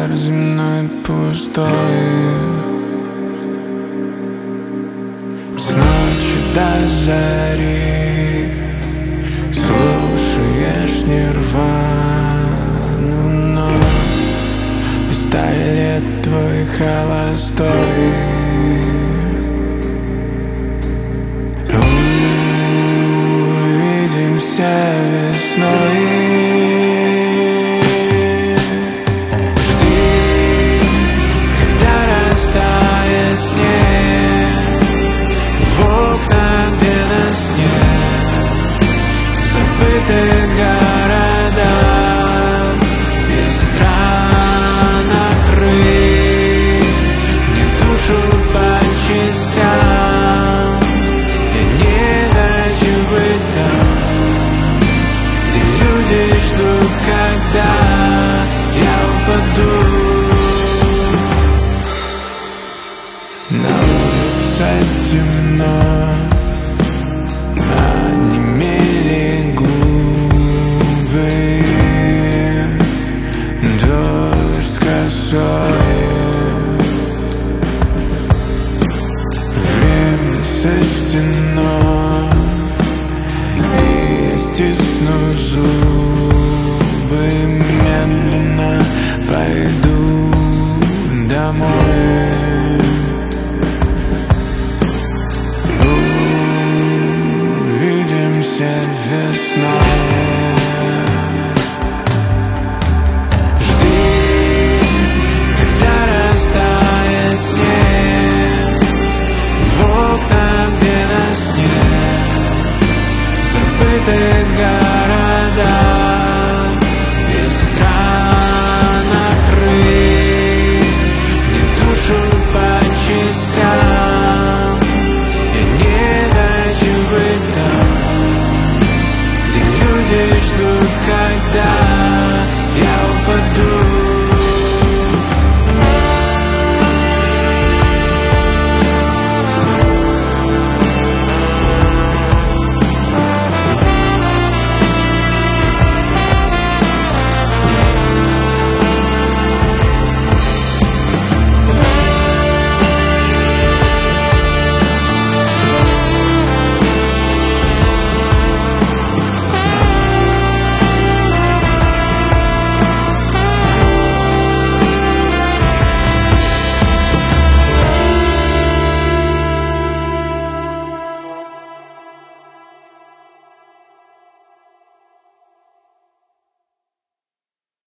шар земной пустой. С ночи до зари слушаешь Нирвану, но пистолет твой холостой. Увидимся весной. Города и странах крыть, не душу по частям. Я не хочу быть там, где люди ждут, когда я упаду. На улице темно, онемели губы, дождь косой. Время со стеной, и стисну зубы.